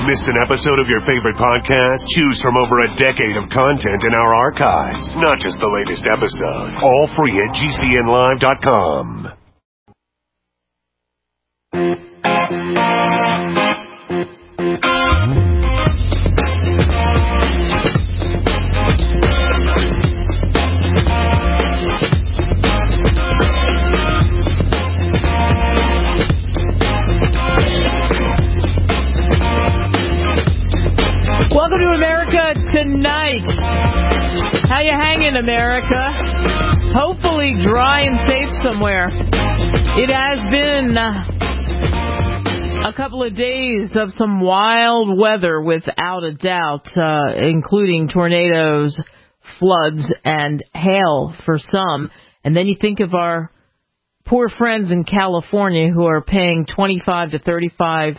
Missed an episode of your favorite podcast? Choose from over a decade of content in our archives, not just the latest episode. All free at GCNlive.com. Welcome to America Tonight. How you hanging, America? Hopefully dry and safe somewhere. It has been a couple of days of some wild weather, without a doubt, including tornadoes, floods, and hail for some. And then you think of our poor friends in California who are paying 25 to 35%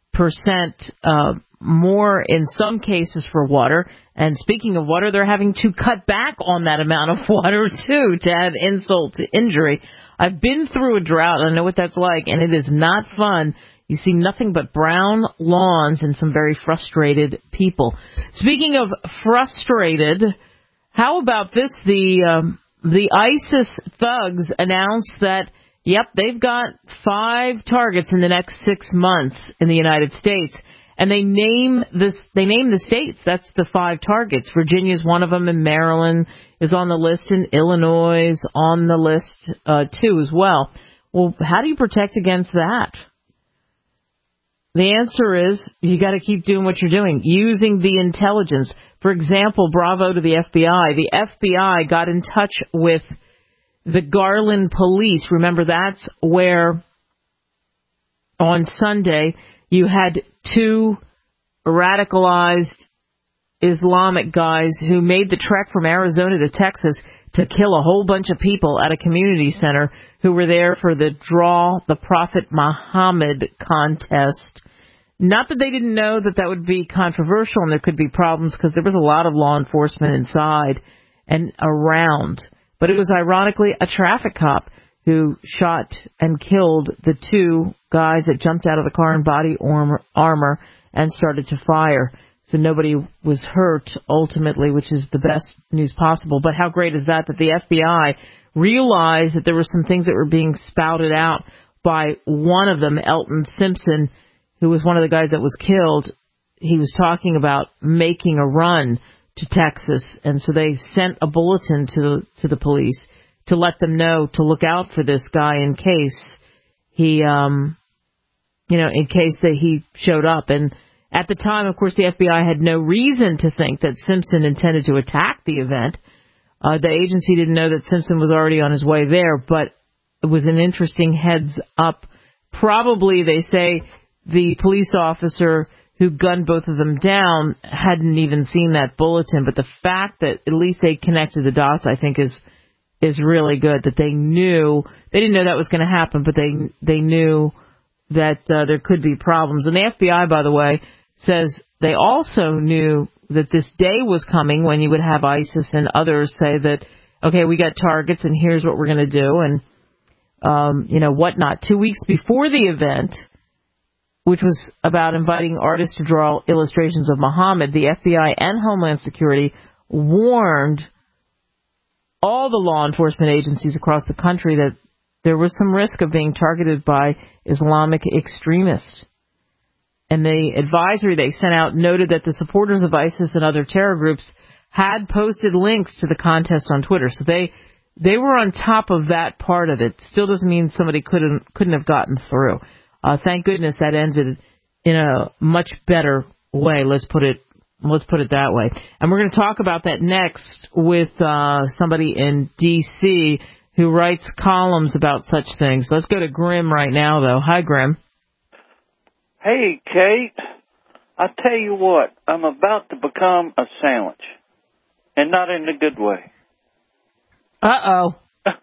more in some cases for water. And speaking of water, they're having to cut back on that amount of water, too, to add insult to injury. I've been through a drought. I know what that's like, and it is not fun. You see nothing but brown lawns and some very frustrated people. Speaking of frustrated, how about this? The ISIS thugs announced that, yep, they've got 5 targets in the next 6 months in the United States. And they name the states. That's the 5 targets. Virginia's one of them, and Maryland is on the list, and Illinois is on the list, too, as well. Well, how do you protect against that? The answer is you got to keep doing what you're doing, using the intelligence. For example, bravo to the FBI. The FBI got in touch with the Garland police. Remember, that's where on Sunday you had 2 radicalized Islamic guys who made the trek from Arizona to Texas to kill a whole bunch of people at a community center who were there for the Draw the Prophet Muhammad contest. Not that they didn't know that that would be controversial and there could be problems, because there was a lot of law enforcement inside and around. But it was ironically a traffic cop who shot and killed the 2 guys that jumped out of the car in body armor and started to fire. So nobody was hurt ultimately, which is the best news possible. But how great is that the FBI realized that there were some things that were being spouted out by one of them, Elton Simpson, who was one of the guys that was killed. He was talking about making a run to Texas, and so they sent a bulletin to the police to let them know to look out for this guy in case he, in case that he showed up. And at the time, of course, the FBI had no reason to think that Simpson intended to attack the event. The agency didn't know that Simpson was already on his way there, but it was an interesting heads up. Probably, they say, the police officer who gunned both of them down hadn't even seen that bulletin. But the fact that at least they connected the dots, I think, is really good, that they didn't know that was going to happen, but they knew that there could be problems. And the FBI, by the way, says they also knew that this day was coming when you would have ISIS and others say that, okay, we got targets and here's what we're going to do and, whatnot. 2 weeks before the event, which was about inviting artists to draw illustrations of Muhammad, the FBI and Homeland Security warned all the law enforcement agencies across the country that there was some risk of being targeted by Islamic extremists. And the advisory they sent out noted that the supporters of ISIS and other terror groups had posted links to the contest on Twitter. So they were on top of that part of it. Still doesn't mean somebody couldn't have gotten through. Thank goodness that ended in a much better way. Let's put it that way. And we're going to talk about that next with somebody in D.C. who writes columns about such things. Let's go to Grim right now, though. Hi, Grim. Hey, Kate. I tell you what, I'm about to become a sandwich, and not in a good way. Uh-oh.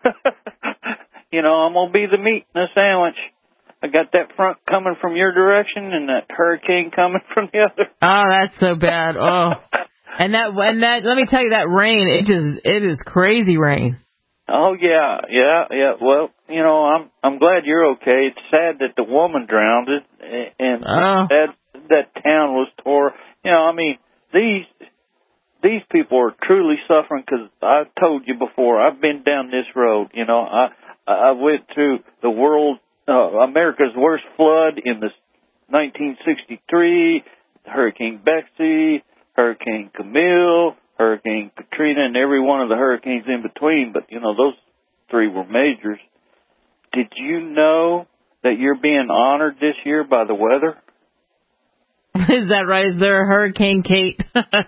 I'm going to be the meat in a sandwich. I got that front coming from your direction and that hurricane coming from the other. Oh, that's so bad. Oh. And that, let me tell you, that rain, it is crazy rain. Oh, yeah. Well, I'm glad you're okay. It's sad that the woman drowned, and sad that town was tore. You know, I mean, these people are truly suffering because I told you before, I've been down this road. You know, I went through the America's worst flood in the 1963, Hurricane Betsy, Hurricane Camille, Hurricane Katrina, and every one of the hurricanes in between. But, you know, those three were majors. Did you know that you're being honored this year by the weather? Is that right? Is there a Hurricane Kate?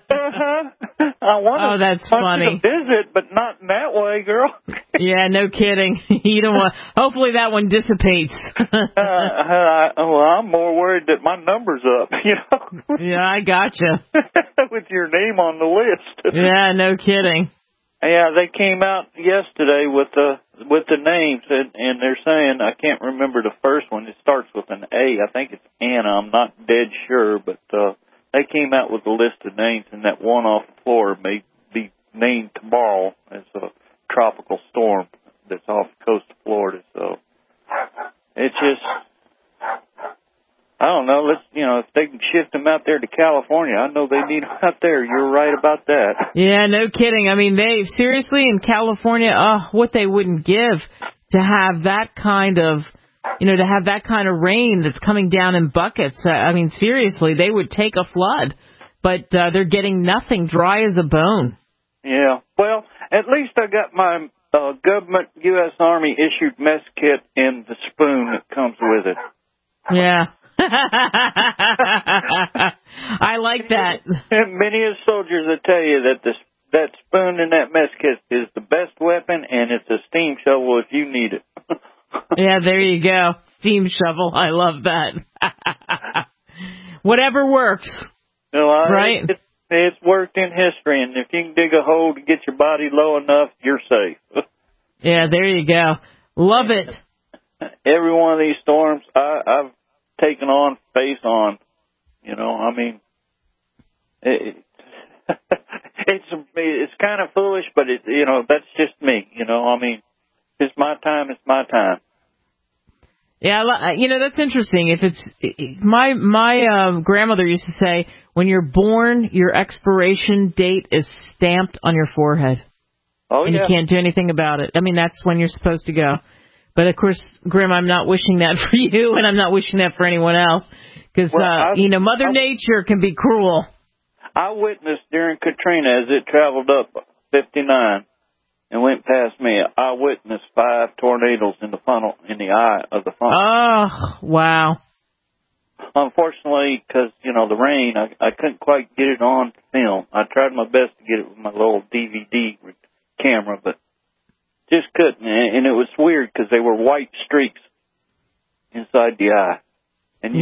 I that's funny. To visit, but not in that way, girl. Yeah, no kidding. You don't want. Hopefully that one dissipates. Well, I'm more worried that my number's up. You know. Yeah, I gotcha. With your name on the list. Yeah, no kidding. Yeah, they came out yesterday with the names, and they're saying, I can't remember the first one. It starts with an A. I think it's Anna. I'm not dead sure, but they came out with a list of names, and that one off Florida may be named tomorrow as a tropical storm that's off the coast of Florida. So it's just, I don't know. If they can shift them out there to California, I know they need them out there. You're right about that. Yeah, no kidding. I mean, they seriously in California, what they wouldn't give to have that kind of, to have that kind of rain that's coming down in buckets. I mean, seriously, they would take a flood, but they're getting nothing, dry as a bone. Yeah. Well, at least I got my government U.S. Army issued mess kit and the spoon that comes with it. Yeah. I like that. Many of the soldiers will tell you that that spoon in that mess kit is the best weapon, and it's a steam shovel if you need it. Yeah, there you go. Steam shovel. I love that. Whatever works. Right? It's worked in history, and if you can dig a hole to get your body low enough, you're safe. Yeah, there you go. Love it. Every one of these storms, I've taken on face on. I mean, it's kind of foolish, but that's just me. I mean, it's my time. It's my time. Yeah, that's interesting. If it's my grandmother used to say, when you're born, your expiration date is stamped on your forehead. Oh, and yeah. You can't do anything about it. I mean, that's when you're supposed to go. But, of course, Grim, I'm not wishing that for you, and I'm not wishing that for anyone else. Because, Mother Nature can be cruel. I witnessed during Katrina as it traveled up 59 and went past me. I witnessed 5 tornadoes in the eye of the funnel. Oh, wow. Unfortunately, because, the rain, I couldn't quite get it on film. I tried my best to get it with my little DVD camera, but just couldn't. And it was weird because they were white streaks inside the eye. And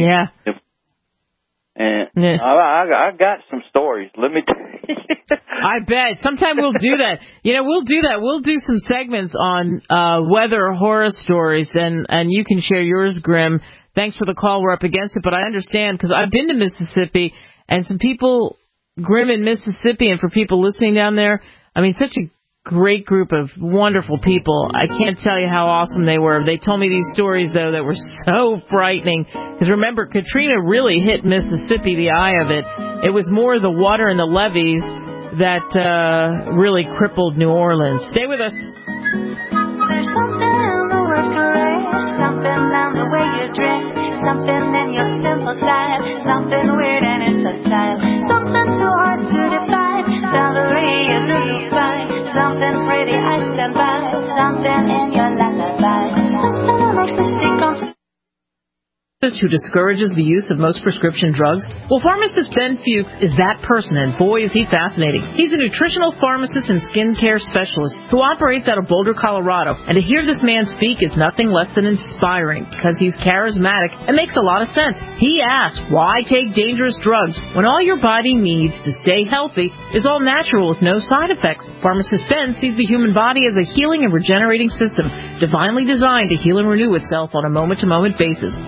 I got some stories. Let me tell you. I bet. Sometime we'll do that. We'll do that. We'll do some segments on weather horror stories, and you can share yours, Grim. Thanks for the call. We're up against it, but I understand because I've been to Mississippi, and some people, Grim in Mississippi, and for people listening down there, I mean, such a great group of wonderful people. I can't tell you how awesome they were. They told me these stories, though, that were so frightening. Because remember, Katrina really hit Mississippi, the eye of it. It was more the water and the levees that really crippled New Orleans. Stay with us. There's something in the word caress, something in the way you dress, something in your simple style, something weird and it's a style, something too hard to define, Valerie is who you find, something pretty I stand by, something in your lullaby, something that makes me stick on. Who discourages the use of most prescription drugs? Well, pharmacist Ben Fuchs is that person, and boy, is he fascinating. He's a nutritional pharmacist and skincare specialist who operates out of Boulder, Colorado. And to hear this man speak is nothing less than inspiring because he's charismatic and makes a lot of sense. He asks, why take dangerous drugs when all your body needs to stay healthy is all natural with no side effects? Pharmacist Ben sees the human body as a healing and regenerating system, divinely designed to heal and renew itself on a moment-to-moment basis. But it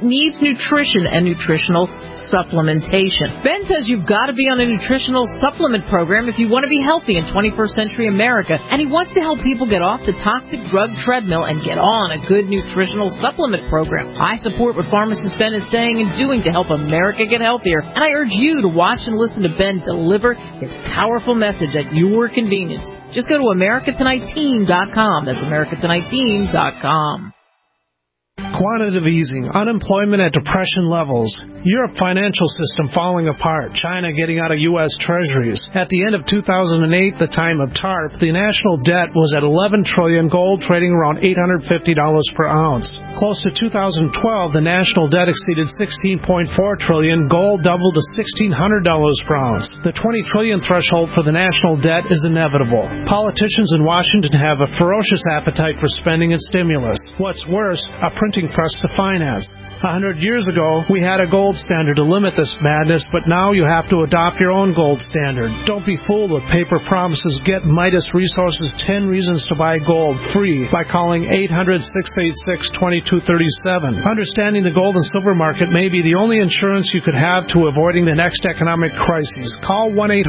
needs nutrition and nutritional supplementation. Ben says you've got to be on a nutritional supplement program if you want to be healthy in 21st century America, and he wants to help people get off the toxic drug treadmill and get on a good nutritional supplement program. I support what pharmacist Ben is saying and doing to help America get healthier, and I urge you to watch and listen to Ben deliver his powerful message at your convenience. Just go to AmericaTonightTeam.com. That's AmericaTonightTeam.com. Quantitative easing, unemployment at depression levels, Europe financial system falling apart, China getting out of U.S. treasuries. At the end of 2008, the time of TARP, the national debt was at $11 trillion, gold trading around $850 per ounce. Close to 2012, the national debt exceeded $16.4 trillion, gold doubled to $1,600 per ounce. The $20 trillion threshold for the national debt is inevitable. Politicians in Washington have a ferocious appetite for spending and stimulus. What's worse, a printing press to finance. 100 years ago, we had a gold standard to limit this madness, but now you have to adopt your own gold standard. Don't be fooled with paper promises. Get Midas Resources 10 Reasons to Buy Gold free by calling 800-686-2237. Understanding the gold and silver market may be the only insurance you could have to avoiding the next economic crisis. Call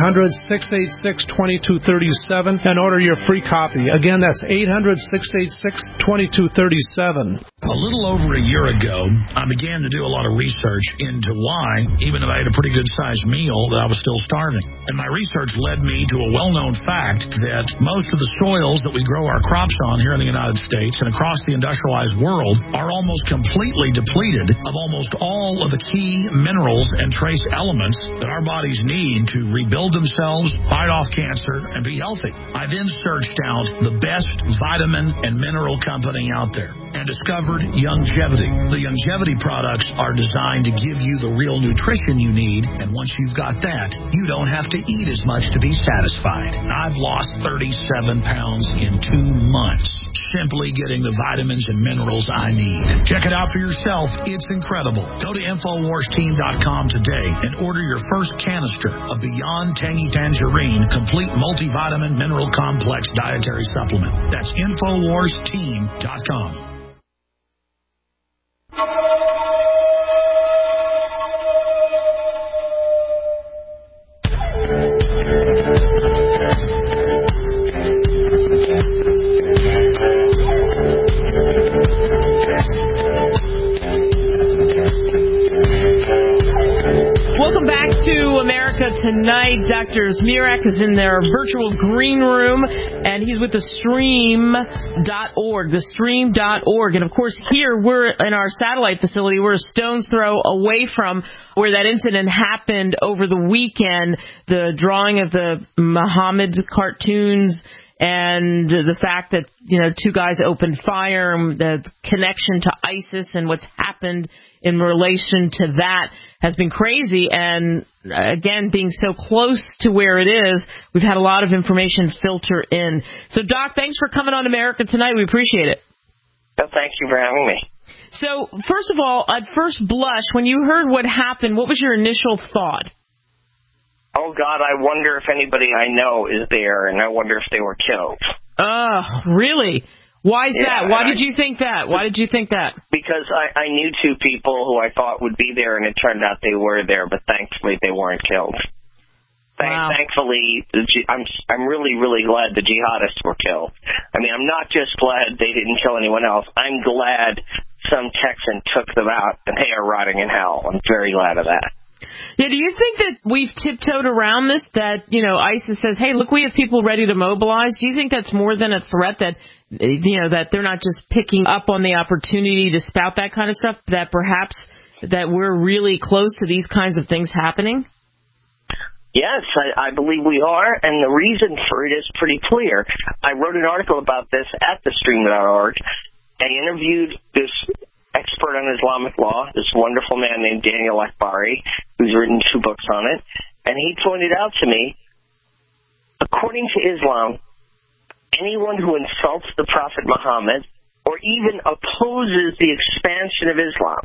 1-800-686-2237 and order your free copy. Again, that's 800-686-2237. A little over a year ago, I began to do a lot of research into why, even if I had a pretty good-sized meal, that I was still starving. And my research led me to a well-known fact that most of the soils that we grow our crops on here in the United States and across the industrialized world are almost completely depleted of almost all of the key minerals and trace elements that our bodies need to rebuild themselves, fight off cancer, and be healthy. I then searched out the best vitamin and mineral company out there and discovered Youngevity. The Youngevity products are designed to give you the real nutrition you need, and once you've got that, you don't have to eat as much to be satisfied. I've lost 37 pounds in 2 months, simply getting the vitamins and minerals I need. Check it out for yourself. It's incredible. Go to InfoWarsTeam.com today and order your first canister of Beyond Tangy Tangerine Complete Multivitamin Mineral Complex Dietary Supplement. That's InfoWarsTeam.com. Welcome back to America Tonight. Dr. Zmirak is in their virtual green room, and he's with the Stream.org, thestream.org. And, of course, here we're in our satellite facility. We're a stone's throw away from where that incident happened over the weekend, the drawing of the Muhammad cartoons and the fact that, you know, 2 guys opened fire, and the connection to ISIS and what's happened in relation to that has been crazy. And again, being so close to where it is, we've had a lot of information filter in. So, Doc, thanks for coming on America Tonight. We appreciate it. Well, thank you for having me. So, first of all, at first blush, when you heard what happened, what was your initial thought? Oh, God, I wonder if anybody I know is there, and I wonder if they were killed. Really? Why is that? Why did you think that? Because I knew 2 people who I thought would be there, and it turned out they were there, but thankfully they weren't killed. Wow. Thankfully, I'm really, really glad the jihadists were killed. I mean, I'm not just glad they didn't kill anyone else. I'm glad some Texan took them out, and they are rotting in hell. I'm very glad of that. Yeah, do you think that we've tiptoed around this, that, you know, ISIS says, hey, look, we have people ready to mobilize? Do you think that's more than a threat, that, you know, that they're not just picking up on the opportunity to spout that kind of stuff, that perhaps that we're really close to these kinds of things happening? Yes, I believe we are, and the reason for it is pretty clear. I wrote an article about this at thestream.org. I interviewed this expert on Islamic law, this wonderful man named Daniel Akbari, who's written 2 books on it, and he pointed out to me, according to Islam, anyone who insults the Prophet Muhammad or even opposes the expansion of Islam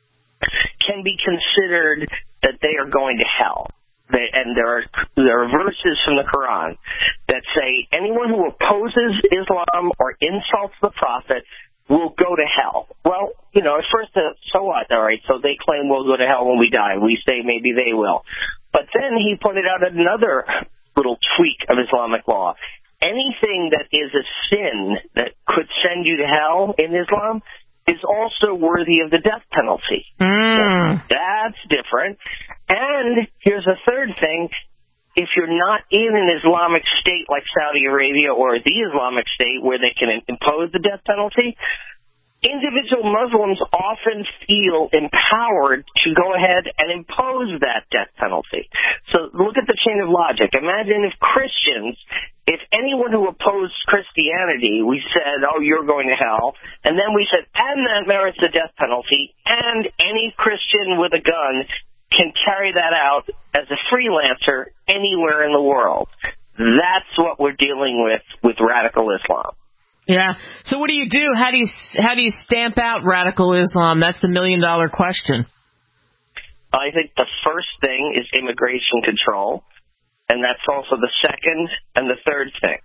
can be considered that they are going to hell. And there are verses from the Quran that say anyone who opposes Islam or insults the Prophet will go to hell. Well, at first, so what? All right, so they claim we'll go to hell when we die. We say maybe they will. But then he pointed out another little tweak of Islamic law. Anything that is a sin that could send you to hell in Islam is also worthy of the death penalty. That's different. And here's a third thing. If you're not in an Islamic state like Saudi Arabia or the Islamic state where they can impose the death penalty, individual Muslims often feel empowered to go ahead and impose that death penalty. So look at the chain of logic. Imagine if anyone who opposed Christianity, we said, oh, you're going to hell, and then we said, and that merits the death penalty, and any Christian with a gun can carry that out as a freelancer anywhere in the world. That's what we're dealing with radical Islam. Yeah. So what do you do? How do you stamp out radical Islam? That's the $1 million question. I think the first thing is immigration control, and that's also the second and the third thing.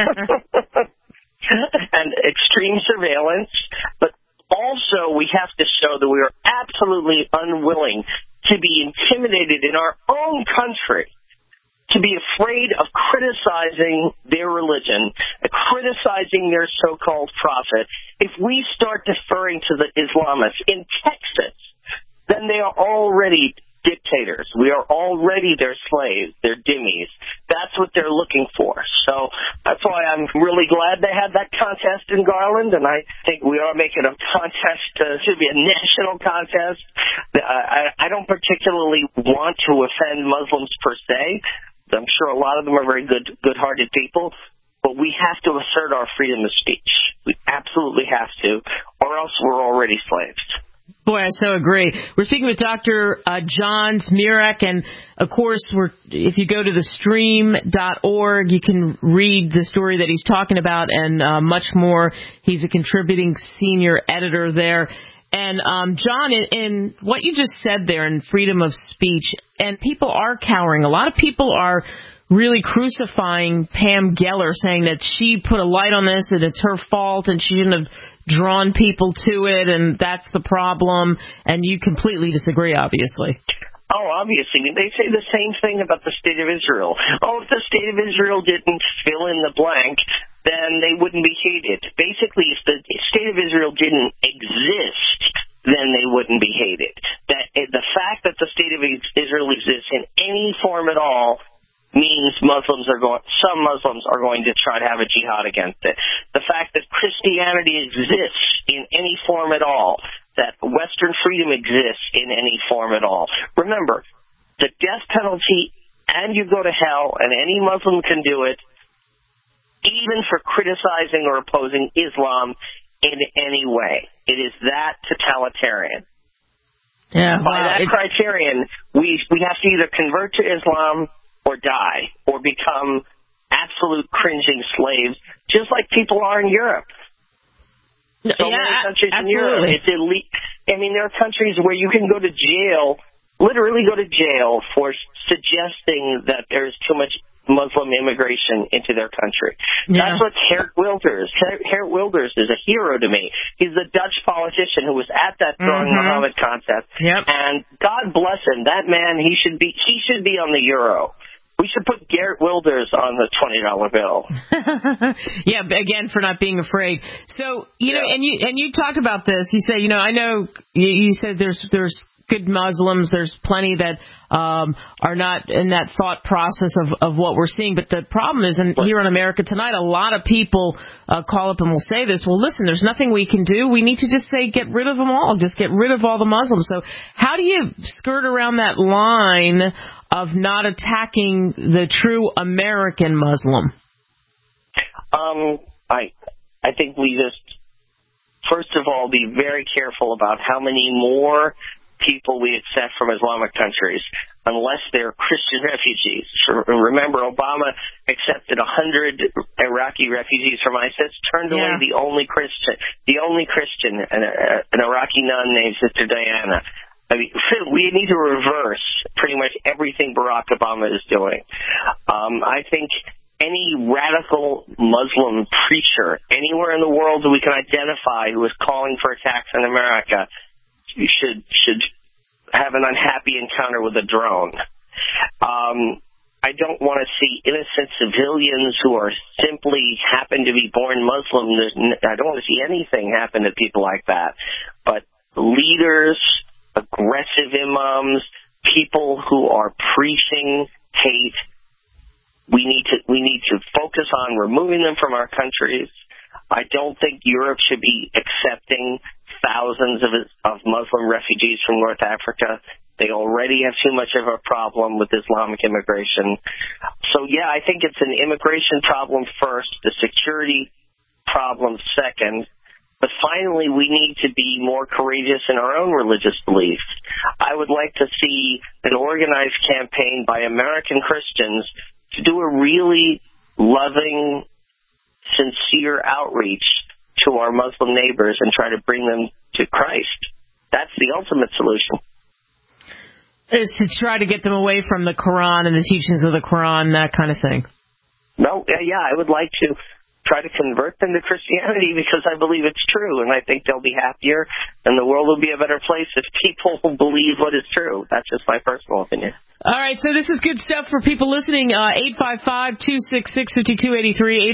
And extreme surveillance, but also we have to show that we are absolutely unwilling to be intimidated in our own country, to be afraid of criticizing their religion, criticizing their so-called prophet. If we start deferring to the Islamists in Texas, then they are already dictators. We are already their slaves, their dhimmis. That's what they're looking for. So that's why I'm really glad they had that contest in Garland, and I think we are making a contest. Should be a national contest. I don't particularly want to offend Muslims per se. I'm sure a lot of them are very good-hearted people, but we have to assert our freedom of speech. We absolutely have to, or else we're already slaves. Boy, I so agree. We're speaking with Dr. John Zmirak, and of course, if you go to thestream.org, you can read the story that he's talking about and much more. He's a contributing senior editor there. And John, in what you just said there in freedom of speech, and people are cowering. A lot of people are really crucifying Pam Geller, saying that she put a light on this and it's her fault and she shouldn't have drawn people to it, and that's the problem. And you completely disagree, obviously. Oh, obviously. They say the same thing about the State of Israel. Oh, if the State of Israel didn't fill in the blank, then they wouldn't be hated. Basically, if the State of Israel didn't exist, then they wouldn't be hated. The fact that the State of Israel exists in any form at all means some Muslims are going to try to have a jihad against it. The fact that Christianity exists in any form at all, that Western freedom exists in any form at all. Remember, the death penalty, and you go to hell, and any Muslim can do it, even for criticizing or opposing Islam in any way. It is that totalitarian. Yeah, by that criterion, we have to either convert to Islam or die, or become absolute cringing slaves, just like people are in Europe. So many countries in Europe, it's elite. I mean, there are countries where you can go to jail, literally go to jail for suggesting that there's too much Muslim immigration into their country. Yeah. That's what Geert Wilders. Geert Wilders is a hero to me. He's the Dutch politician who was at that Throwing Muhammad contest. Yep. And God bless him. That man, he should be on the euro. We should put Geert Wilders on the $20 bill. Yeah, again, for not being afraid. So, you know, and you talked about this. You say, I know you said there's good Muslims. There's plenty that are not in that thought process of what we're seeing. But the problem is, here in America tonight, a lot of people call up and will say this. Well, listen, there's nothing we can do. We need to just say get rid of them all. Just get rid of all the Muslims. So how do you skirt around that line of not attacking the true American Muslim? I think we just, first of all, be very careful about how many more people we accept from Islamic countries, unless they're Christian refugees. Remember, Obama accepted 100 Iraqi refugees from ISIS, turned away the only Christian, an Iraqi nun named Sister Diana. I mean, we need to reverse pretty much everything Barack Obama is doing. I think any radical Muslim preacher anywhere in the world that we can identify who is calling for attacks on America should have an unhappy encounter with a drone. I don't want to see innocent civilians who are simply happen to be born Muslim. I don't want to see anything happen to people like that. But leaders, aggressive imams, people who are preaching hate, we need to focus on removing them from our countries. I don't think Europe should be accepting thousands of Muslim refugees from North Africa. They already have too much of a problem with Islamic immigration. So, yeah, I think it's an immigration problem first, the security problem second. But finally, we need to be more courageous in our own religious beliefs. I would like to see an organized campaign by American Christians to do a really loving, sincere outreach to our Muslim neighbors and try to bring them to Christ. That's the ultimate solution. Is to try to get them away from the Quran and the teachings of the Quran, that kind of thing. No, yeah, I would like to try to convert them to Christianity because I believe it's true, and I think they'll be happier, and the world will be a better place if people believe what is true. That's just my personal opinion. All right, so this is good stuff for people listening. 855-266-5283,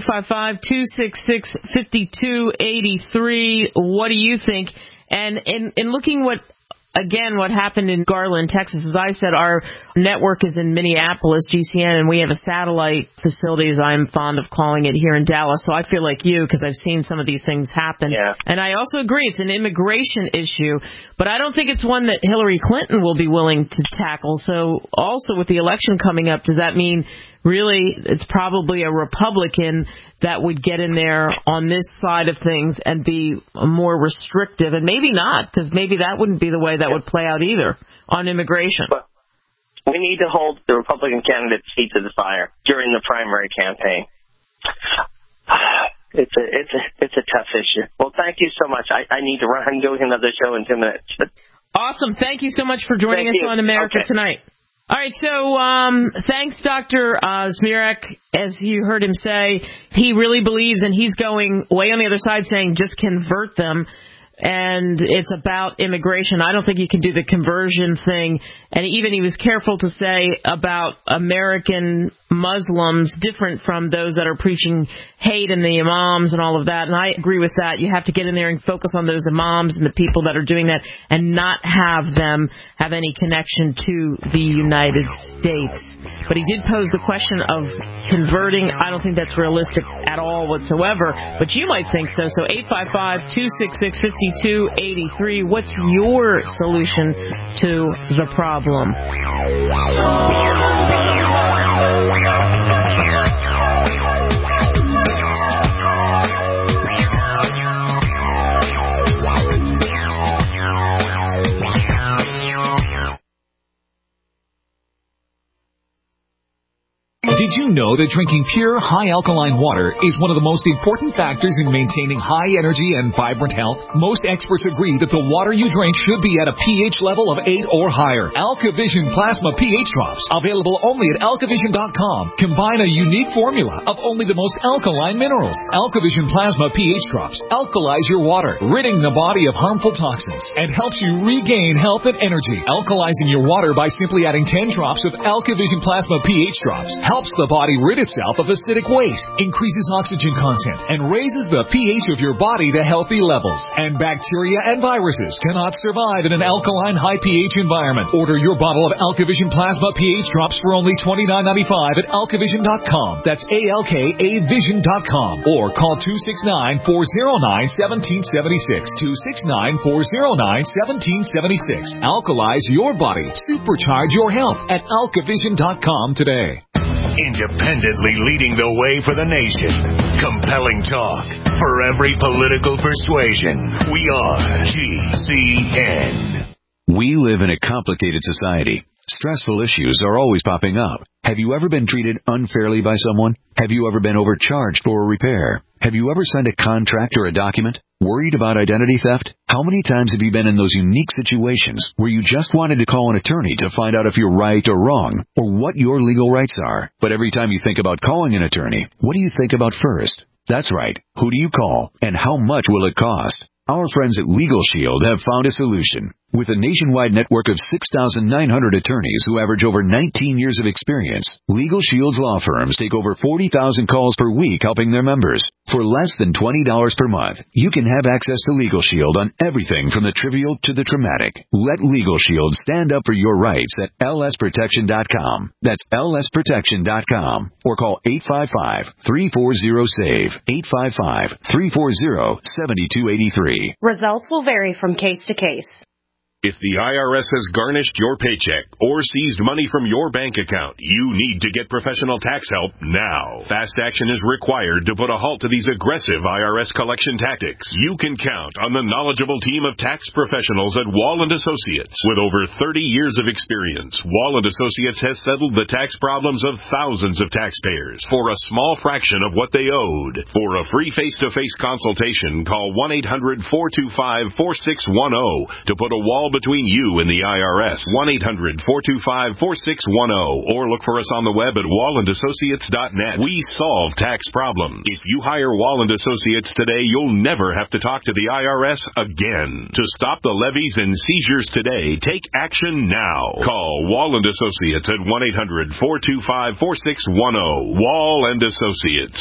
855-266-5283. What do you think? And in looking what happened in Garland, Texas, as I said, our network is in Minneapolis, GCN, and we have a satellite facility, as I'm fond of calling it, here in Dallas. So I feel like you, because I've seen some of these things happen. Yeah. And I also agree it's an immigration issue, but I don't think it's one that Hillary Clinton will be willing to tackle. So also with the election coming up, does that mean really it's probably a Republican that would get in there on this side of things and be more restrictive? And maybe not, because maybe that wouldn't be the way that would play out either on immigration. But we need to hold the Republican candidate's feet to the fire during the primary campaign. It's a tough issue. Well, thank you so much. I need to run. I'm doing another show in 2 minutes. Awesome. Thank you so much for joining us on America Tonight. All right, so thanks, Dr. Zmirak. As you heard him say, he really believes, and he's going way on the other side saying just convert them, and it's about immigration. I don't think you can do the conversion thing, and even he was careful to say about American Muslims different from those that are preaching hate and the imams and all of that, and I agree with that. You have to get in there and focus on those imams and the people that are doing that and not have them have any connection to the United States. But he did pose the question of converting. I don't think that's realistic at all whatsoever, but you might think so. So 855-266-5283, what's your solution to the problem? Did you know that drinking pure, high alkaline water is one of the most important factors in maintaining high energy and vibrant health? Most experts agree that the water you drink should be at a pH level of 8 or higher. AlkaVision Plasma pH Drops, available only at alkavision.com, combine a unique formula of only the most alkaline minerals. AlkaVision Plasma pH Drops alkalize your water, ridding the body of harmful toxins, and helps you regain health and energy. Alkalizing your water by simply adding 10 drops of AlkaVision Plasma pH Drops helps the body rid itself of acidic waste, increases oxygen content, and raises the pH of your body to healthy levels. And bacteria and viruses cannot survive in an alkaline high pH environment. Order your bottle of AlkaVision Plasma pH Drops for only $29.95 at alkavision.com. That's ALKAvision.com. Or call 269-409-1776. 269-409-1776. Alkalize your body. Supercharge your health at alkavision.com today. Independently leading the way for the nation. Compelling talk for every political persuasion. We are GCN. We live in a complicated society. Stressful issues are always popping up. Have you ever been treated unfairly by someone? Have you ever been overcharged for a repair? Have you ever signed a contract or a document? Worried about identity theft? How many times have you been in those unique situations where you just wanted to call an attorney to find out if you're right or wrong, or what your legal rights are? But every time you think about calling an attorney, what do you think about first? That's right. Who do you call, and how much will it cost? Our friends at Legal Shield have found a solution. With a nationwide network of 6,900 attorneys who average over 19 years of experience, Legal Shield's law firms take over 40,000 calls per week helping their members. For less than $20 per month, you can have access to Legal Shield on everything from the trivial to the traumatic. Let Legal Shield stand up for your rights at lsprotection.com. That's lsprotection.com. Or call 855-340-SAVE, 855-340-7283. Results will vary from case to case. If the IRS has garnished your paycheck or seized money from your bank account, you need to get professional tax help now. Fast action is required to put a halt to these aggressive IRS collection tactics. You can count on the knowledgeable team of tax professionals at Wall & Associates. With over 30 years of experience, Wall & Associates has settled the tax problems of thousands of taxpayers for a small fraction of what they owed. For a free face-to-face consultation, call 1-800-425-4610 to put a wall between you and the IRS. 1-800-425-4610 or look for us on the web at wallandassociates.net. We solve tax problems. If you hire Wall & Associates today, you'll never have to talk to the IRS again. To stop the levies and seizures today, take action now. Call Wall & Associates at 1-800-425-4610. Wall & Associates.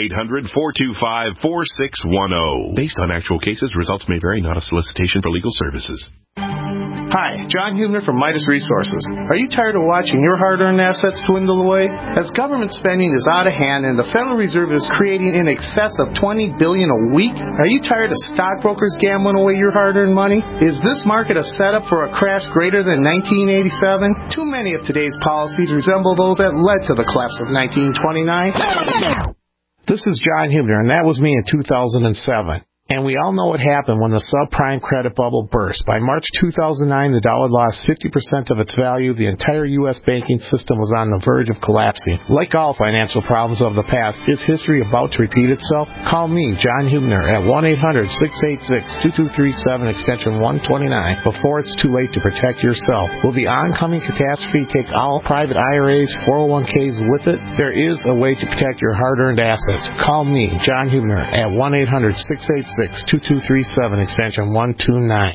1-800-425-4610. Based on actual cases, results may vary, not a solicitation for legal services. Hi, John Hubner from Midas Resources. Are you tired of watching your hard-earned assets dwindle away? As government spending is out of hand and the Federal Reserve is creating in excess of $20 billion a week, are you tired of stockbrokers gambling away your hard-earned money? Is this market a setup for a crash greater than 1987? Too many of today's policies resemble those that led to the collapse of 1929. This is John Hubner, and that was me in 2007. And we all know what happened when the subprime credit bubble burst. By March 2009, the dollar lost 50% of its value. The entire U.S. banking system was on the verge of collapsing. Like all financial problems of the past, is history about to repeat itself? Call me, John Hubner, at 1-800-686-2237, extension 129, before it's too late to protect yourself. Will the oncoming catastrophe take all private IRAs, 401ks with it? There is a way to protect your hard-earned assets. Call me, John Hubner, at 1-800-686-2237, extension 129.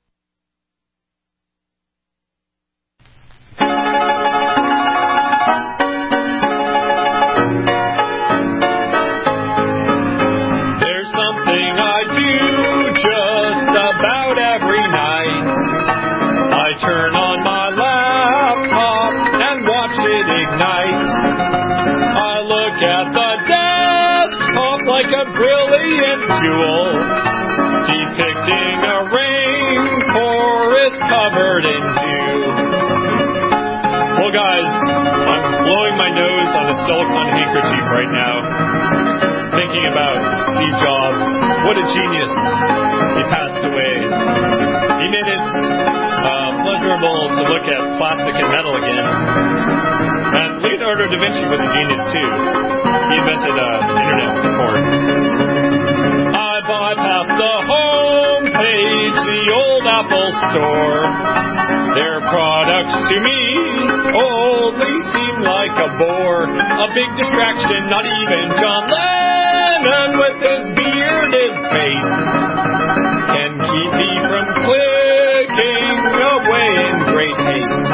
There's something I do just about every night. I turn on my laptop and watch it ignite. I look at the desktop like a brilliant jewel, depicting a rainforest covered in dew. Well, guys, I'm blowing my nose on a silicone handkerchief right now, thinking about Steve Jobs. What a genius. He passed away. He made it pleasurable to look at plastic and metal again. And Leonardo da Vinci was a genius, too. He invented the internet before. I bypassed the home page, the old Apple store. Their products to me only seem like a bore. A big distraction, not even John Lennon with his bearded face can keep me from clicking away in great haste.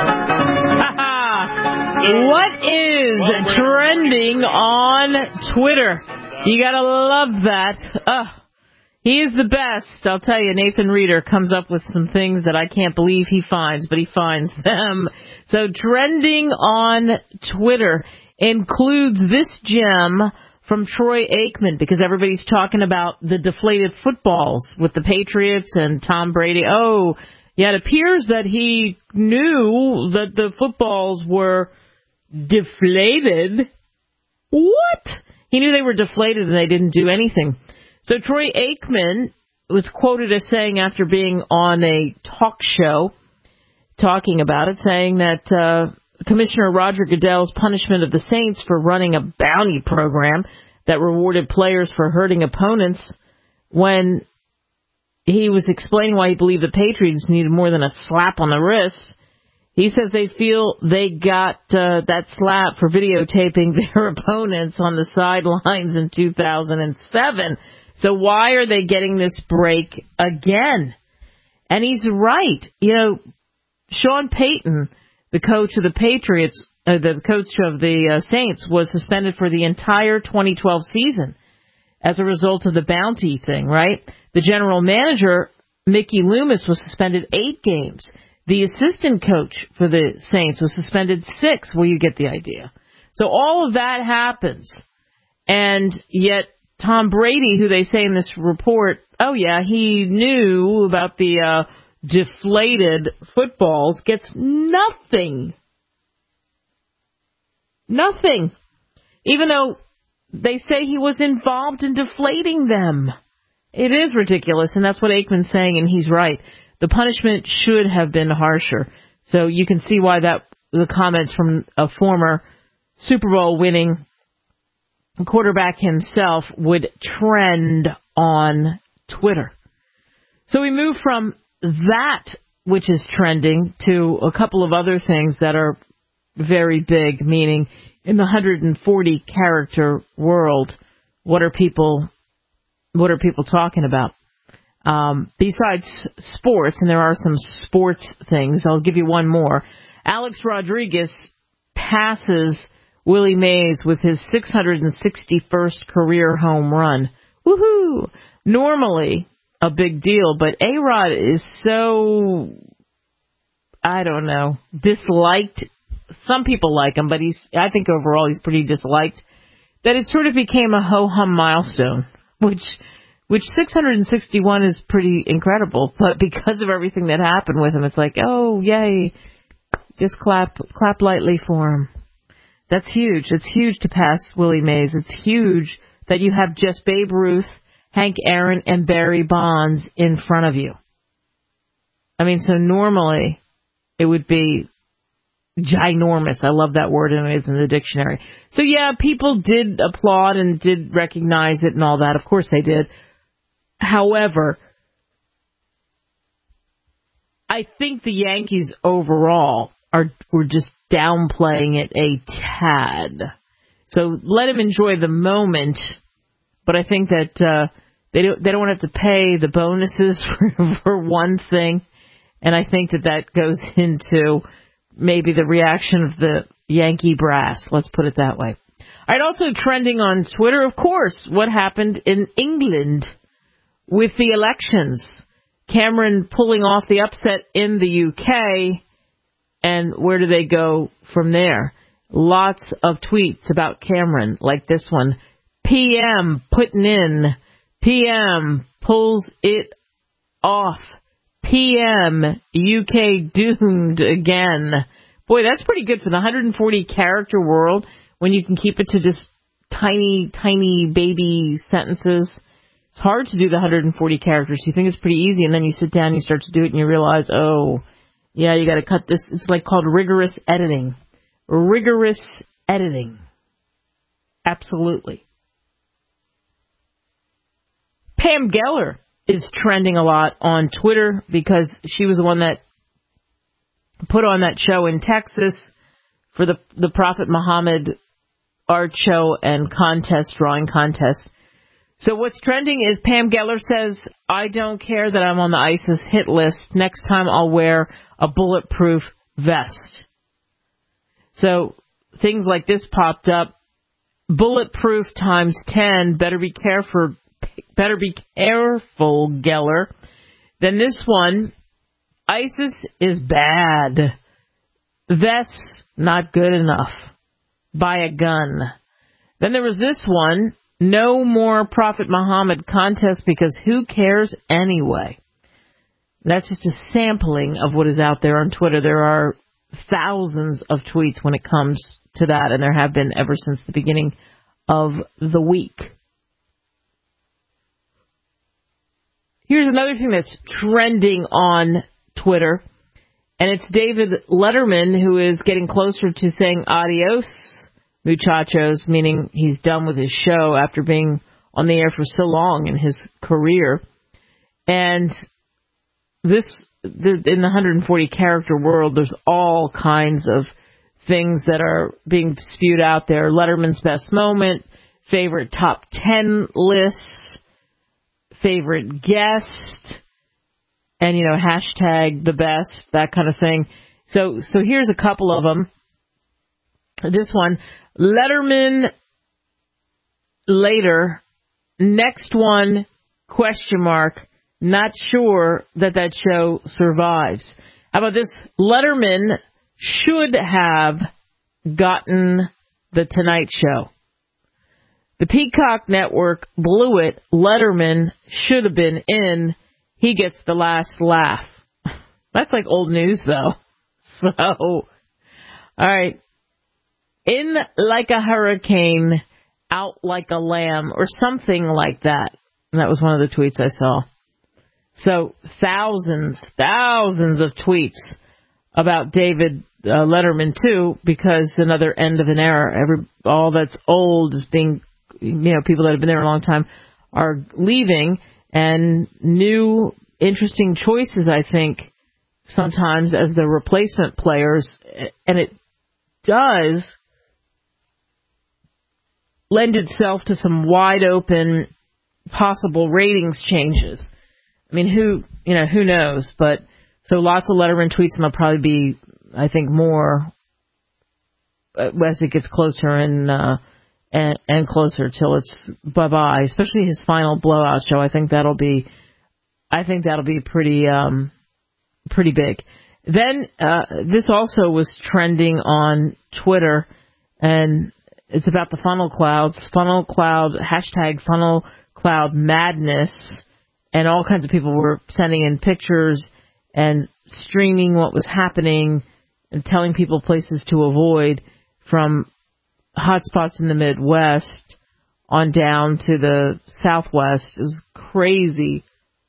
What is trending on Twitter? You gotta love that. He is the best. I'll tell you, Nathan Reeder comes up with some things that I can't believe he finds, but he finds them. So trending on Twitter includes this gem from Troy Aikman, because everybody's talking about the deflated footballs with the Patriots and Tom Brady. Oh, yeah, it appears that he knew that the footballs were deflated. What? He knew they were deflated and they didn't do anything. So Troy Aikman was quoted as saying, after being on a talk show talking about it, saying that Commissioner Roger Goodell's punishment of the Saints for running a bounty program that rewarded players for hurting opponents when he was explaining why he believed the Patriots needed more than a slap on the wrist. He says they feel they got that slap for videotaping their opponents on the sidelines in 2007. So why are they getting this break again? And he's right. You know, Sean Payton, the coach of the Patriots, the coach of the Saints, was suspended for the entire 2012 season as a result of the bounty thing, right? The general manager, Mickey Loomis, was suspended 8 games. The assistant coach for the Saints was suspended 6. Well, you get the idea. So all of that happens. And yet Tom Brady, who they say in this report, oh yeah, he knew about the deflated footballs, gets nothing. Nothing. Even though they say he was involved in deflating them. It is ridiculous, and that's what Aikman's saying, and he's right. The punishment should have been harsher. So you can see why the comments from a former Super Bowl winning quarterback himself would trend on Twitter. So we move from that, which is trending, to a couple of other things that are very big, meaning in the 140 character world, what are people talking about? Besides sports, and there are some sports things, I'll give you one more. Alex Rodriguez passes Willie Mays with his 661st career home run. Woohoo! Normally a big deal, but A-Rod is so, I don't know, disliked. Some people like him, but I think overall he's pretty disliked, that it sort of became a ho-hum milestone, which 661 is pretty incredible, but because of everything that happened with him, it's like, oh, yay, just clap lightly for him. That's huge. It's huge to pass Willie Mays. It's huge that you have just Babe Ruth, Hank Aaron, and Barry Bonds in front of you. I mean, so normally it would be ginormous. I love that word, and it's in the dictionary. So, yeah, people did applaud and did recognize it and all that. Of course they did. However, I think the Yankees overall were just downplaying it a tad. So let him enjoy the moment, but I think that they don't have to pay the bonuses for one thing, and I think that goes into maybe the reaction of the Yankee brass. Let's put it that way. All right, also trending on Twitter, of course, what happened in England with the elections. Cameron pulling off the upset in the UK, and where do they go from there? Lots of tweets about Cameron, like this one. PM putting in. PM pulls it off. PM, UK doomed again. Boy, that's pretty good for the 140 character world when you can keep it to just tiny, tiny baby sentences. It's hard to do the 140 characters. You think it's pretty easy, and then you sit down and you start to do it and you realize, oh, yeah, you got to cut this. It's like called rigorous editing. Rigorous editing. Absolutely. Pam Geller is trending a lot on Twitter because she was the one that put on that show in Texas for the Prophet Muhammad art show and drawing contest. So what's trending is Pam Geller says, I don't care that I'm on the ISIS hit list. Next time I'll wear a bulletproof vest. So things like this popped up. Bulletproof times 10. Better be careful, Geller. Then this one, ISIS is bad. Vests, not good enough. Buy a gun. Then there was this one, no more Prophet Muhammad contest because who cares anyway? That's just a sampling of what is out there on Twitter. There are thousands of tweets when it comes to that, and there have been ever since the beginning of the week. Here's another thing that's trending on Twitter. And it's David Letterman who is getting closer to saying adios, muchachos, meaning he's done with his show after being on the air for so long in his career. And in the 140 character world, there's all kinds of things that are being spewed out there. Letterman's best moment, favorite top 10 lists, favorite guest, and, hashtag the best, that kind of thing. So here's a couple of them. This one, Letterman later, next one, question mark, not sure that show survives. How about this? Letterman should have gotten the Tonight Show. The Peacock Network blew it. Letterman should have been in. He gets the last laugh. That's like old news, though. So, all right. In like a hurricane, out like a lamb, or something like that. And that was one of the tweets I saw. So thousands of tweets about David Letterman, too, because another end of an era. All that's old is being, people that have been there a long time are leaving, and new, interesting choices, I think, sometimes as the replacement players, and it does lend itself to some wide open possible ratings changes. I mean, who knows? But so lots of Letterman tweets, and there'll probably be, I think, more as it gets closer and closer till it's bye-bye. Especially his final blowout show. I think that'll be pretty big. Then this also was trending on Twitter, and it's about the funnel clouds. Funnel cloud, hashtag funnel cloud madness. And all kinds of people were sending in pictures and streaming what was happening and telling people places to avoid, from hotspots in the Midwest on down to the Southwest. It was crazy.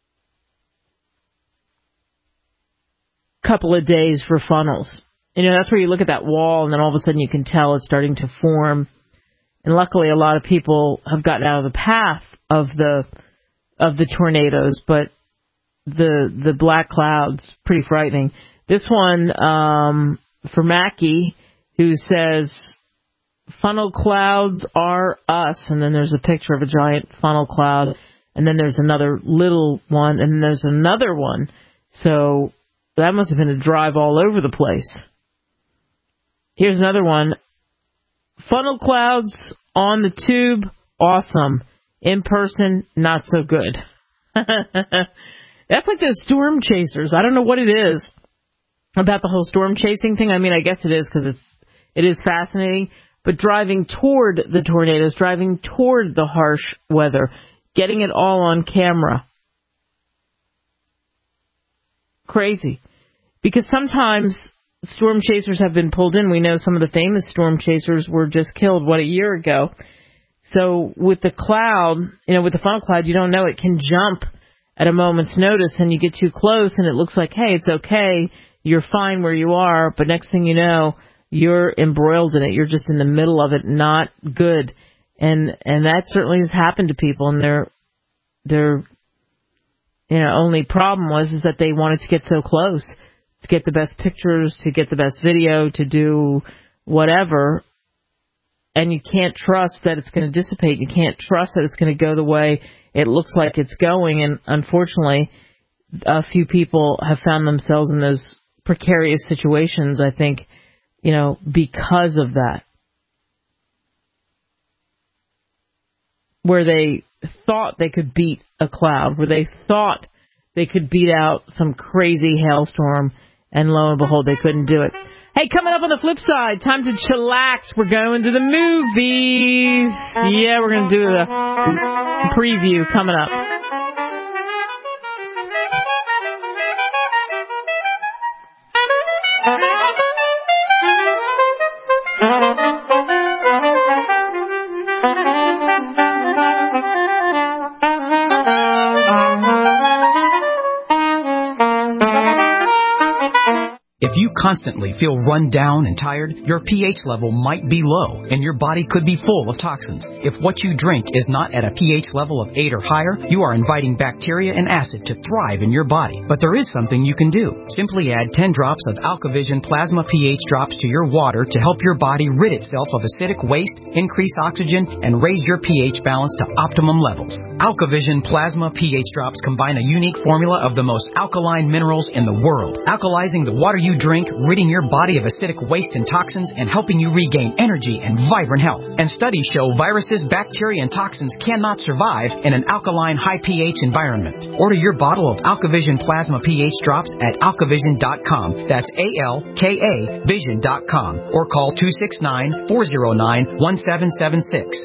Couple of days for funnels. That's where you look at that wall and then all of a sudden you can tell it's starting to form. And luckily a lot of people have gotten out of the path of the tornadoes, but the black clouds, pretty frightening. This one for Mackie, who says, funnel clouds are us, and then there's a picture of a giant funnel cloud, and then there's another little one, and then there's another one. So that must have been a drive all over the place. Here's another one. Funnel clouds on the tube, awesome. In person, not so good. That's like those storm chasers. I don't know what it is about the whole storm chasing thing. I mean, I guess it is because it is fascinating. But driving toward the tornadoes, driving toward the harsh weather, getting it all on camera. Crazy. Because sometimes storm chasers have been pulled in. We know some of the famous storm chasers were just killed, a year ago. So with the cloud, with the funnel cloud, you don't know. It can jump at a moment's notice, and you get too close, and it looks like, hey, it's okay. You're fine where you are. But next thing you know, you're embroiled in it. You're just in the middle of it. Not good. And that certainly has happened to people. And their only problem was that they wanted to get so close, to get the best pictures, to get the best video, to do whatever. And you can't trust that it's going to dissipate. You can't trust that it's going to go the way it looks like it's going. And unfortunately, a few people have found themselves in those precarious situations, I think, because of that. Where they thought they could beat a cloud, where they thought they could beat out some crazy hailstorm, and lo and behold, they couldn't do it. Hey, coming up on the flip side, time to chillax. We're going to the movies. Yeah, we're going to do the preview coming up. constantly feel run down and tired, your pH level might be low and your body could be full of toxins. If what you drink is not at a pH level of 8 or higher, you are inviting bacteria and acid to thrive in your body. But there is something you can do. Simply add 10 drops of AlkaVision Plasma pH drops to your water to help your body rid itself of acidic waste, increase oxygen, and raise your pH balance to optimum levels. AlkaVision Plasma pH drops combine a unique formula of the most alkaline minerals in the world, alkalizing the water you drink, ridding your body of acidic waste and toxins, and helping you regain energy and vibrant health. And studies show viruses, bacteria, and toxins cannot survive in an alkaline, high pH environment. Order your bottle of AlkaVision Plasma pH drops at alkavision.com. That's ALKA Vision.com. Or call 269-409-1776.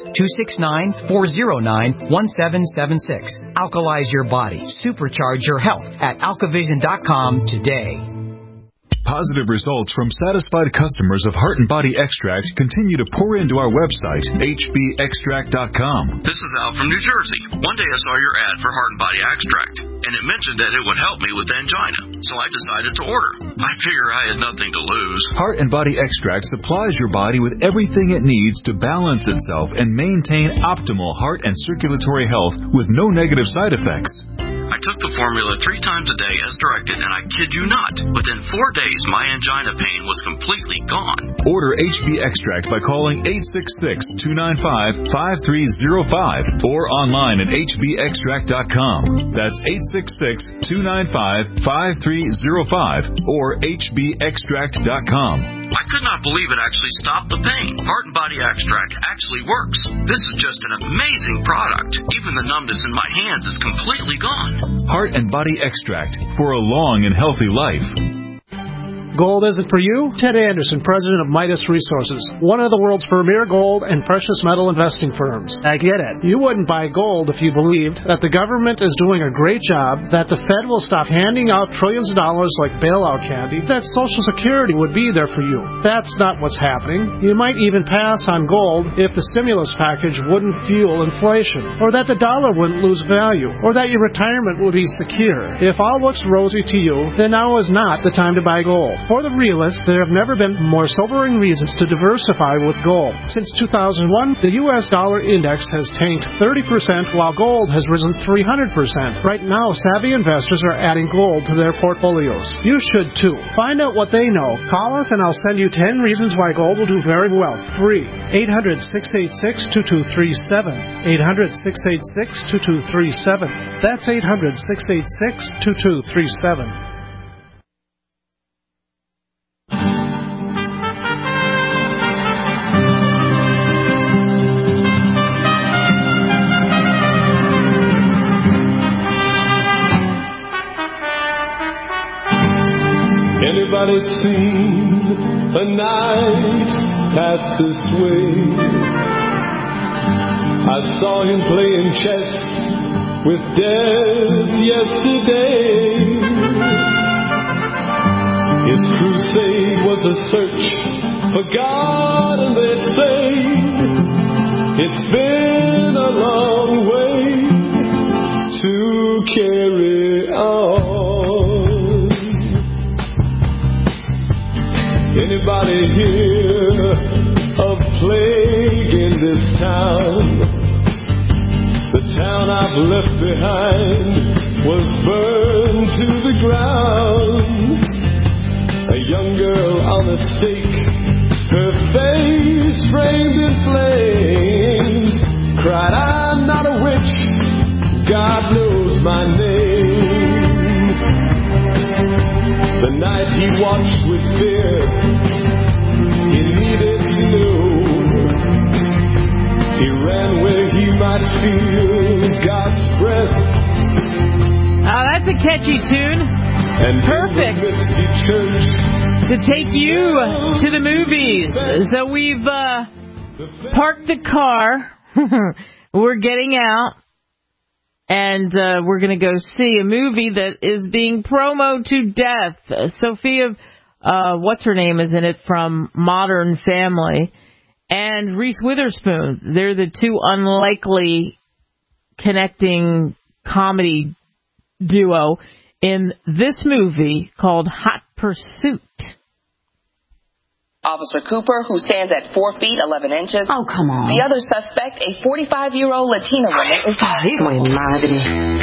269-409-1776. Alkalize your body. Supercharge your health at alkavision.com today. Positive results from satisfied customers of Heart and Body Extract continue to pour into our website, hbextract.com. This is Al from New Jersey. One day I saw your ad for Heart and Body Extract, and it mentioned that it would help me with angina, so I decided to order. I figure I had nothing to lose. Heart and Body Extract supplies your body with everything it needs to balance itself and maintain optimal heart and circulatory health with no negative side effects. I took the formula 3 times a day as directed, and I kid you not, within 4 days my angina pain was completely gone. Order HB Extract by calling 866-295-5305 or online at hbextract.com. That's 866-295-5305 or hbextract.com. I could not believe it actually stopped the pain. Heart and Body Extract actually works. This is just an amazing product. Even the numbness in my hands is completely gone. Heart and Body Extract for a long and healthy life. Gold isn't for you? Ted Anderson, president of Midas Resources, one of the world's premier gold and precious metal investing firms. I get it. You wouldn't buy gold if you believed that the government is doing a great job, that the Fed will stop handing out trillions of dollars like bailout candy, that Social Security would be there for you. That's not what's happening. You might even pass on gold if the stimulus package wouldn't fuel inflation, or that the dollar wouldn't lose value, or that your retirement would be secure. If all looks rosy to you, then now is not the time to buy gold. For the realists, there have never been more sobering reasons to diversify with gold. Since 2001, the U.S. dollar index has tanked 30%, while gold has risen 300%. Right now, savvy investors are adding gold to their portfolios. You should too. Find out what they know. Call us and I'll send you 10 reasons why gold will do very well. Free. 800-686-2237. 800-686-2237. That's 800-686-2237. Anybody seen a night pass this way? I saw him playing chess with death yesterday. His crusade was a search for God, and they say it's been a long way to carry on. Anybody hear of plague in this town? The town I've left behind was burned to the ground. A young girl on a stake, her face framed in flames, cried, "I'm not a witch, God knows my name." The night he watched with fear, he needed to know. He ran where he might feel God's breath. Oh, that's a catchy tune. And perfect to take you to the movies. So we've parked the car. We're getting out. And we're going to go see a movie that is being promoted to death. Sophia, what's her name, is in it from Modern Family. And Reese Witherspoon. They're the two unlikely connecting comedy duo in this movie called Hot Pursuit. Officer Cooper, who stands at 4 feet 11 inches. Oh, come on. The other suspect, a 45-year-old Latina woman, is... Muy madre.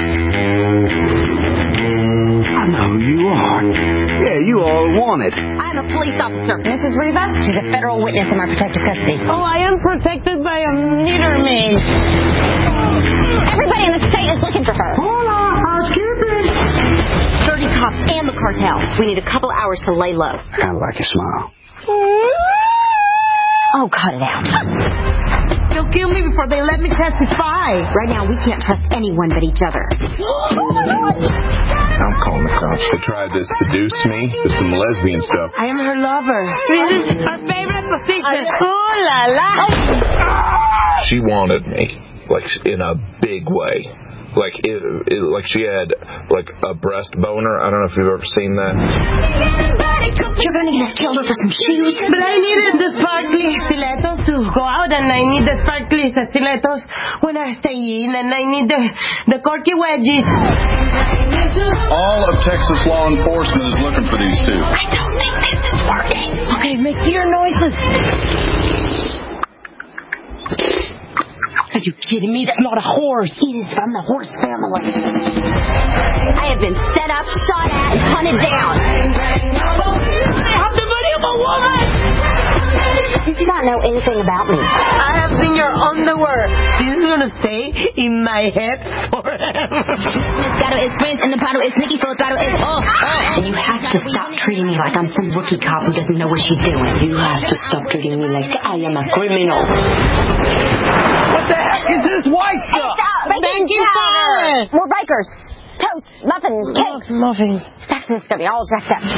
I know who you are. Yeah, you all want it. I'm a police officer. Mrs. Riva, she's a federal witness in my protective custody. Oh, I am protected by a meter maid. Everybody in the state is looking for her. Hola, housekeeping. 30 cops and the cartel. We need a couple hours to lay low. I kind of like your smile. Oh, cut it out. They'll kill me before they let me testify. Right now, we can't trust anyone but each other. I'm calling the cops. They tried to seduce me with some lesbian stuff. I am her lover. This is her favorite position. Ooh la la. She wanted me, like, in a big way. Like, like she had, like, a breast boner. I don't know if you've ever seen that. You're going to get us killed over some shoes. But I needed the sparkly stilettos to go out, and I need the sparkly stilettos when I stay in, and I need the corky wedgies. All of Texas law enforcement is looking for these two. I don't think this is working. Okay, make deer noises. Are you kidding me? That's not a horse. It is from the horse family. I have been set up, shot at, and hunted down. I have the body of a woman. You do not know anything about me. I have seen your underwear. This is going to stay in my head forever. Moscato is Prince, and the bottle is Nicky, full throttle is And you have to stop treating me like I'm some rookie cop who doesn't know what she's doing. You have to stop treating me like I am a criminal. What the heck is this white stuff? Thank you, Father. More bikers. Toast, muffins, cakes. Muffins. That's going to be all dressed up.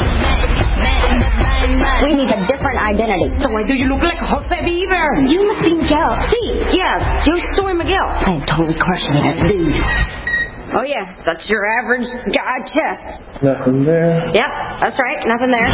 We need a different identity. So why do you look like Jose Beaver? You must be Miguel. See? Yeah, you're Soy Miguel. I am totally crushing this dude. Oh, yes, that's your average guy chest. Nothing there. Yep, that's right. Nothing there.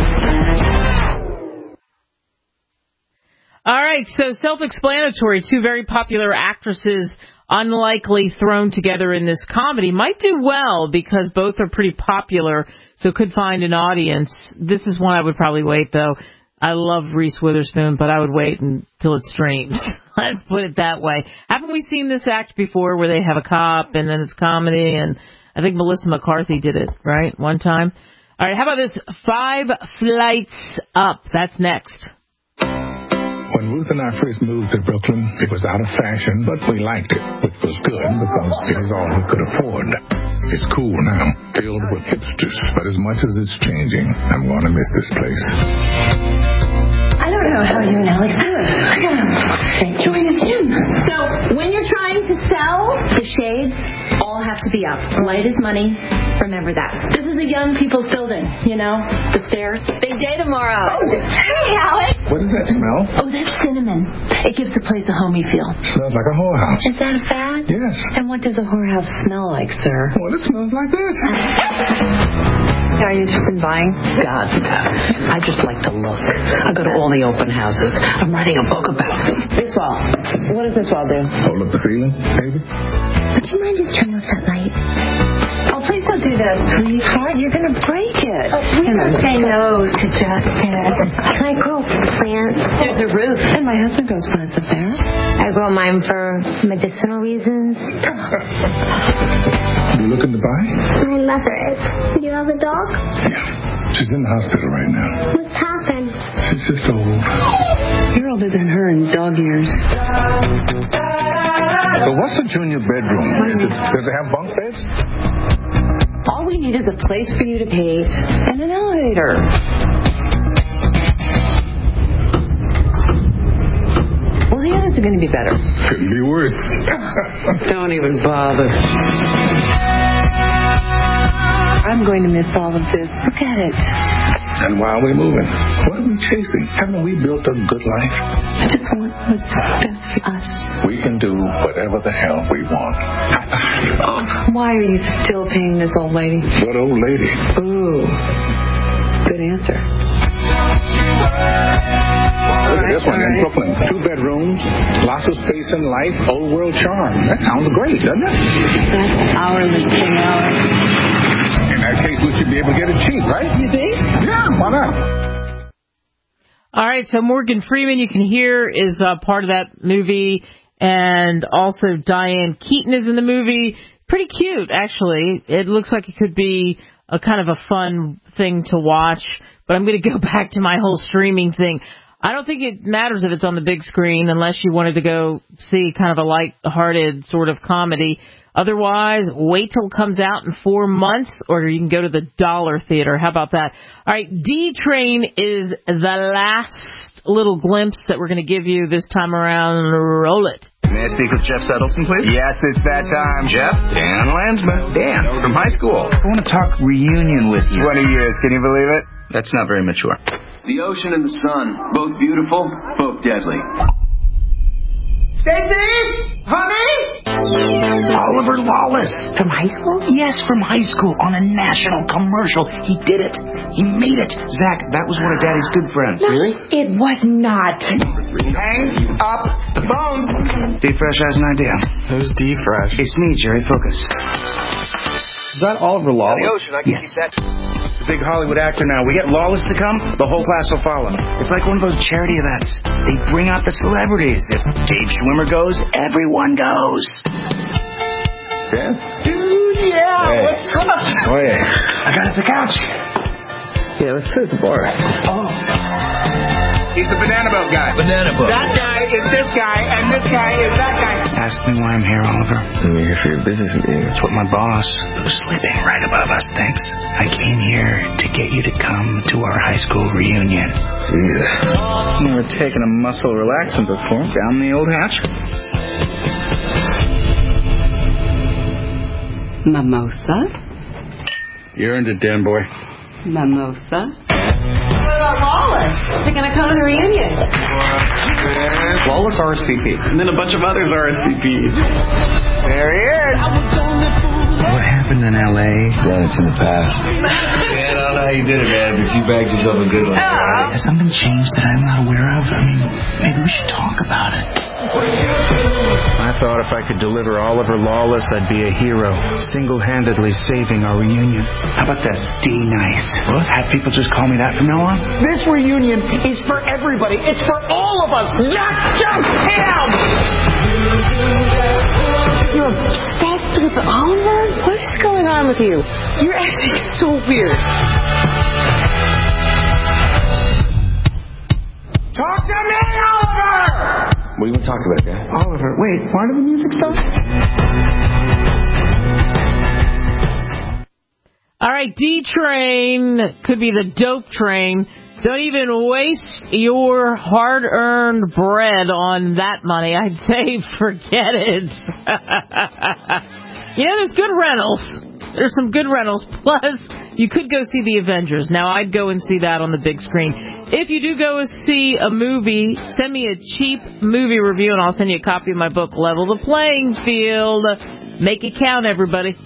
All right, so self-explanatory. Two very popular actresses, unlikely thrown together in this comedy, might do well because both are pretty popular, so could find an audience. This is one I would probably wait, though. I love Reese Witherspoon, but I would wait until it streams. Let's put it that way. Haven't we seen this act before where they have a cop and then it's comedy? And I think Melissa McCarthy did it, right, one time? All right, how about this? 5 Flights Up. That's next. When Ruth and I first moved to Brooklyn, it was out of fashion, but we liked it, which was good because it was all we could afford. It's cool now, filled with hipsters, but as much as it's changing, I'm going to miss this place. I don't know how you and Alex do it. I gotta join a gym. So, when you're trying to sell, the shades all have to be up. Light is money. Remember that. This is a young people's building, you know? The stairs. Big day tomorrow. Oh, hey, Alex. What does that smell? Oh, that's cinnamon. It gives the place a homey feel. Smells like a whorehouse. Is that a fad? Yes. And what does a whorehouse smell like, sir? Well, it smells like this. Are you interested in buying? God, I just like to look. I go to all the open houses. I'm writing a book about them. This wall. What does this wall do? Hold up the ceiling, baby. Would you mind just turning off that light? Oh, please don't do that, sweetheart. You're going to break it. We don't say no to Justin. Can I grow plants? There's a roof. And my husband grows plants up there. I grow mine for medicinal reasons. You looking to buy? My mother is. Do you have a dog? Yeah. She's in the hospital right now. What's happened? She's just old. You're older than her in dog years. So what's a junior bedroom? Does it have bunk beds? All we need is a place for you to paint and an elevator. Well, the others are going to be better. Couldn't be worse. Don't even bother. I'm going to miss all of this. Look at it. And why are we moving? What are we chasing? Haven't we built a good life? I just want what's best for us. We can do whatever the hell we want. Why are you still paying this old lady? What old lady? Ooh, good answer. Look at this one in Brooklyn. 2 bedrooms, lots of space and light, old world charm. That sounds great, doesn't it? That's our listing hour. In that case, we should be able to get it cheap, right? You think? Yeah, why not? All right, so Morgan Freeman, you can hear, is part of that movie, and also Diane Keaton is in the movie. Pretty cute, actually. It looks like it could be a kind of a fun thing to watch, but I'm going to go back to my whole streaming thing. I don't think it matters if it's on the big screen unless you wanted to go see kind of a light-hearted sort of comedy. Otherwise, wait till it comes out in 4 months, or you can go to the Dollar Theater. How about that? All right, D-Train is the last little glimpse that we're going to give you this time around. Roll it. May I speak with Jeff Settleson, please? Yes, it's that time. Jeff? Dan Landsman. Dan, from high school. I want to talk reunion with you. 20 years, can you believe it? That's not very mature. The ocean and the sun, both beautiful, both deadly. Stacey? Honey? Oliver Lawless. From high school? Yes, from high school. On a national commercial. He did it. He made it. Zach, that was one of Daddy's good friends. No, really? It was not. Hang up the phones. D-Fresh has an idea. Who's D-Fresh? It's me, Jerry. Focus. Is that Oliver Lawless? The ocean, I can keep that. He's a big Hollywood actor now. We get Lawless to come, the whole class will follow. It's like one of those charity events. They bring out the celebrities. If Dave Schwimmer goes, everyone goes. Dan? Dude, yeah. Hey. What's up? Oh, yeah. I got us a couch. Yeah, let's sit at the bar. Oh. He's the banana boat guy. Banana boat. That guy is this guy, and this guy is that guy. Ask me why I'm here, Oliver. I'm here for your business meeting. It's what my boss, who's sleeping right above us, thinks. I came here to get you to come to our high school reunion. Jesus. Never taken a muscle relaxant before. Down the old hatch. Mimosa? You earned it, Dan boy. Mimosa? What about Lawless? Is he going to come to the reunion? Lawless RSVP. And then a bunch of others RSVP. There he is. What happened in L.A.? Dan, it's in the past. Man, I don't know how you did it, man, but you bagged yourself a good one. Has something changed that I'm not aware of? I mean, maybe we should talk about it. I thought if I could deliver Oliver Lawless, I'd be a hero, single-handedly saving our reunion. How about this? D-Nice. What? Have people just call me that from now on? This reunion is for everybody. It's for all of us, not just him! You're obsessed with Oliver? What is going on with you? You're acting so weird. Talk to me, Oliver! What do you want to talk about, guy? Oliver, wait, why did the music stop? All right, D-Train could be the dope train. Don't even waste your hard-earned bread on that money. I'd say forget it. Yeah, there's good rentals. There's some good rentals. Plus, you could go see the Avengers. Now, I'd go and see that on the big screen. If you do go see a movie, send me a cheap movie review, and I'll send you a copy of my book, Level the Playing Field. Make it count, everybody.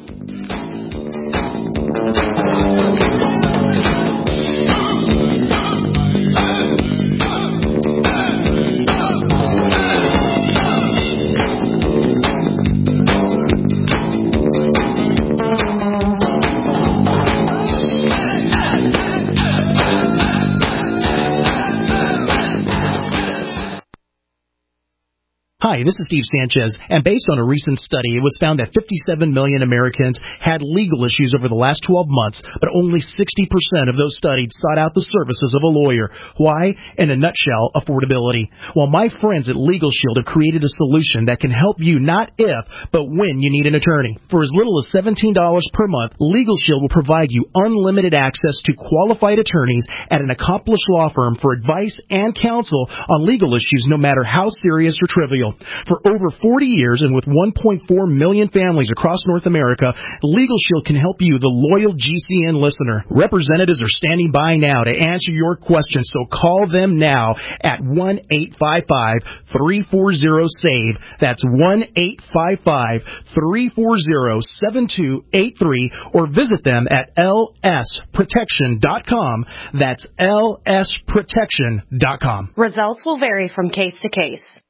Hi, this is Steve Sanchez, and based on a recent study, it was found that 57 million Americans had legal issues over the last 12 months, but only 60% of those studied sought out the services of a lawyer. Why? In a nutshell, affordability. Well, my friends at Legal Shield have created a solution that can help you not if, but when you need an attorney. For as little as $17 per month, Legal Shield will provide you unlimited access to qualified attorneys at an accomplished law firm for advice and counsel on legal issues, no matter how serious or trivial. For over 40 years and with 1.4 million families across North America, Legal Shield can help you, the loyal GCN listener. Representatives are standing by now to answer your questions, so call them now at 1-855-340-SAVE. That's 1-855-340-7283, or visit them at lsprotection.com. That's lsprotection.com. Results will vary from case to case.